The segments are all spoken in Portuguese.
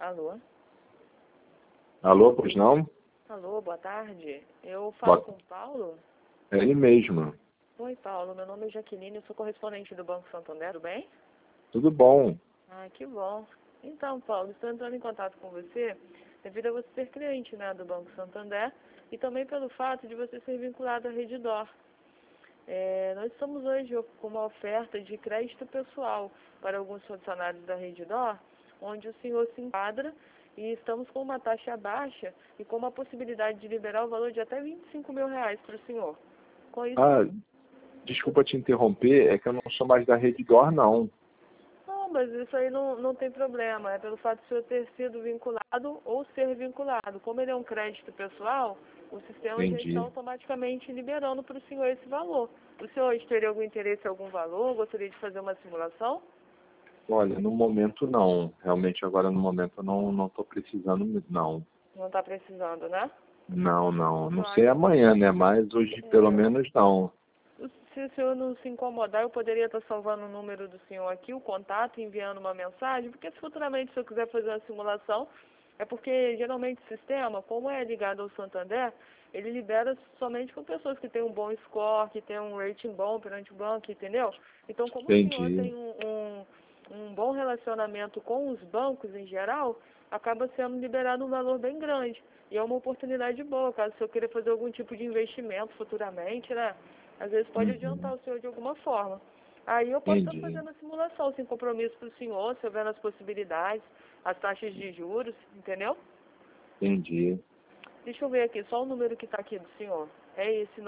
Alô? Alô, pois não? Alô, boa tarde. Eu falo com o Paulo? É ele mesmo. Oi, Paulo. Meu nome é Jaqueline, eu sou correspondente do Banco Santander, tudo bem? Tudo bom. Ah, que bom. Então, Paulo, estou entrando em contato com você devido a você ser cliente, né, do Banco Santander e também pelo fato de você ser vinculado à Redditor. Nós estamos hoje com uma oferta de crédito pessoal para alguns funcionários da Redditor, onde o senhor se enquadra e estamos com uma taxa baixa e com uma possibilidade de liberar o valor de até R$ 25.000 para o senhor. Com isso, Desculpa te interromper, é que eu não sou mais da Redditor, não. não, mas isso aí não tem problema. É pelo fato de o senhor ter sido vinculado ou ser vinculado. Como ele é um crédito pessoal, o sistema já Entendi. está automaticamente liberando para o senhor esse valor. O senhor teria algum interesse em algum valor? Gostaria de fazer uma simulação? Olha, no momento não. Realmente agora no momento eu não estou precisando, não. Não está precisando, né? Não, não. Eu Não sei acho amanhã, né? Mas hoje pelo que menos não. se o senhor não se incomodar, eu poderia estar salvando o número do senhor aqui, o contato, enviando uma mensagem, porque se futuramente o senhor quiser fazer uma simulação, é porque geralmente o sistema, como é ligado ao Santander, ele libera somente com pessoas que têm um bom score, que têm um rating bom perante o banco, entendeu? Então, como o senhor Entendi. tem um bom relacionamento com os bancos em geral, acaba sendo liberado um valor bem grande. E é uma oportunidade boa, caso o senhor queira fazer algum tipo de investimento futuramente, né? Às vezes pode adiantar Uhum. o senhor de alguma forma. Aí eu posso estar Entendi. fazendo a simulação, sem compromisso para o senhor, se houver as possibilidades, as taxas de juros, entendeu? Entendi. Deixa eu ver aqui, só o número que está aqui do senhor. É esse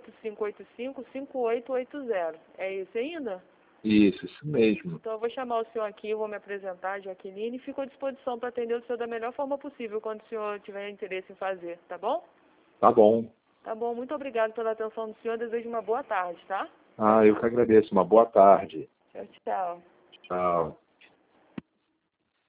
98585-5880. É esse ainda? Isso mesmo. Então eu vou chamar o senhor aqui, vou me apresentar, Jaqueline, e fico à disposição para atender o senhor da melhor forma possível quando o senhor tiver interesse em fazer, tá bom? Tá bom. Tá bom, muito obrigado pela atenção do senhor, desejo uma boa tarde, tá? Eu que agradeço. Uma boa tarde. Tchau, tchau. Tchau.